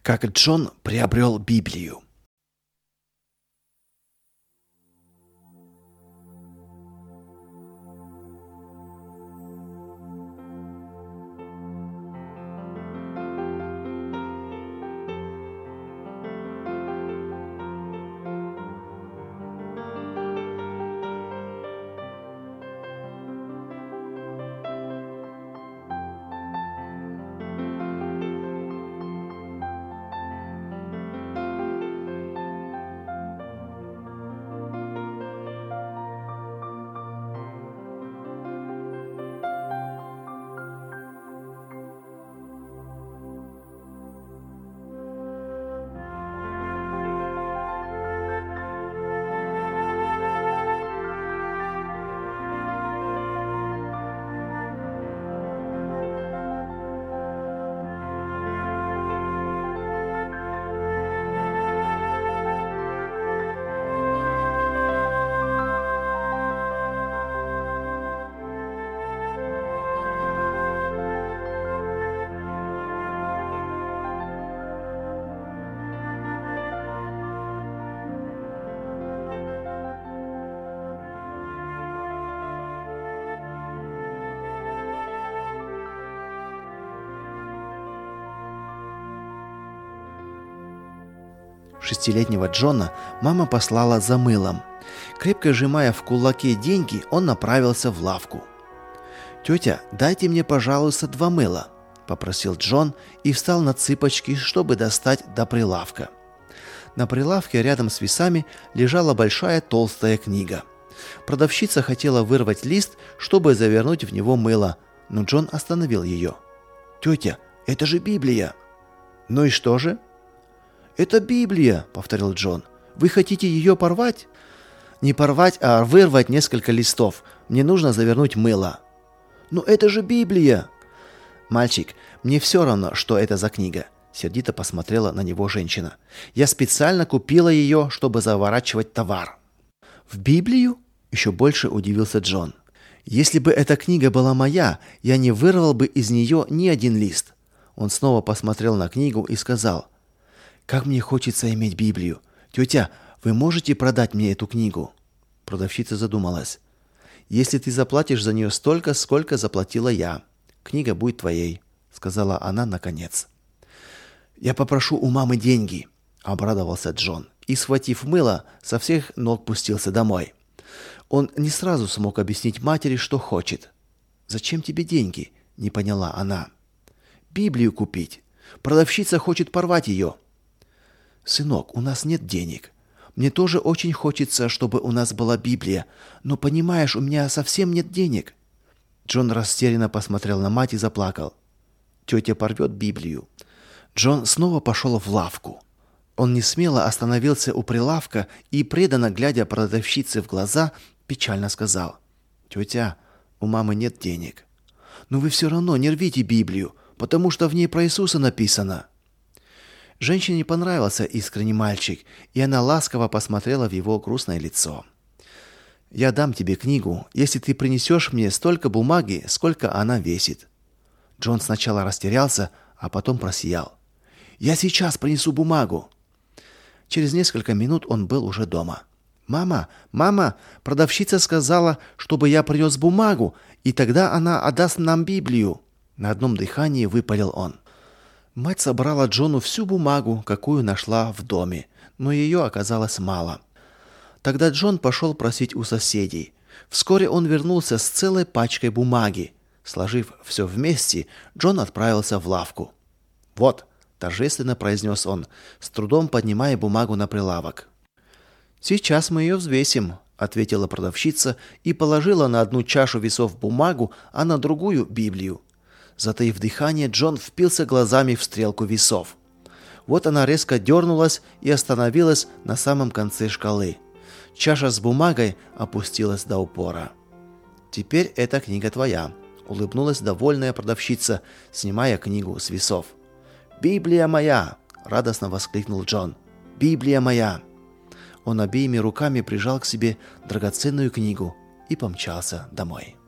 Как Джон приобрел Библию. Шестилетнего Джона мама послала за мылом. Крепко сжимая в кулаке деньги, он направился в лавку. «Тетя, дайте мне, пожалуйста, 2 мыла», – попросил Джон и встал на цыпочки, чтобы достать до прилавка. На прилавке рядом с весами лежала большая толстая книга. Продавщица хотела вырвать лист, чтобы завернуть в него мыло, но Джон остановил ее. «Тетя, это же Библия!» «Ну и что же?» «Это Библия», — повторил Джон. «Вы хотите ее порвать?» «Не порвать, а вырвать несколько листов. Мне нужно завернуть мыло». «Но это же Библия!» «Мальчик, мне все равно, что это за книга», — сердито посмотрела на него женщина. «Я специально купила ее, чтобы заворачивать товар». «В Библию?» — еще больше удивился Джон. «Если бы эта книга была моя, я не вырвал бы из нее ни один лист». Он снова посмотрел на книгу и сказал: «Как мне хочется иметь Библию. Тетя, вы можете продать мне эту книгу?» Продавщица задумалась. «Если ты заплатишь за нее столько, сколько заплатила я, книга будет твоей», — сказала она наконец. «Я попрошу у мамы деньги», — обрадовался Джон и, схватив мыло, со всех ног пустился домой. Он не сразу смог объяснить матери, что хочет. «Зачем тебе деньги?» — не поняла она. «Библию купить. Продавщица хочет порвать ее». «Сынок, у нас нет денег. Мне тоже очень хочется, чтобы у нас была Библия, но, понимаешь, у меня совсем нет денег». Джон растерянно посмотрел на мать и заплакал. «Тетя порвет Библию». Джон снова пошел в лавку. Он несмело остановился у прилавка и, преданно глядя продавщице в глаза, печально сказал: «Тетя, у мамы нет денег». «Но вы все равно не рвите Библию, потому что в ней про Иисуса написано». Женщине понравился искренний мальчик, и она ласково посмотрела в его грустное лицо. «Я дам тебе книгу, если ты принесешь мне столько бумаги, сколько она весит». Джон сначала растерялся, а потом просиял. «Я сейчас принесу бумагу». Через несколько минут он был уже дома. «Мама, продавщица сказала, чтобы я принес бумагу, и тогда она отдаст нам Библию». На одном дыхании выпалил он. Мать собрала Джону всю бумагу, какую нашла в доме, но ее оказалось мало. Тогда Джон пошел просить у соседей. Вскоре он вернулся с целой пачкой бумаги. Сложив все вместе, Джон отправился в лавку. «Вот», – торжественно произнес он, с трудом поднимая бумагу на прилавок. «Сейчас мы ее взвесим», – ответила продавщица и положила на одну чашу весов бумагу, а на другую – Библию. Затаив дыхание, Джон впился глазами в стрелку весов. Вот она резко дернулась и остановилась на самом конце шкалы. Чаша с бумагой опустилась до упора. «Теперь эта книга твоя», — улыбнулась довольная продавщица, снимая книгу с весов. «Библия моя!» — радостно воскликнул Джон. «Библия моя!» Он обеими руками прижал к себе драгоценную книгу и помчался домой.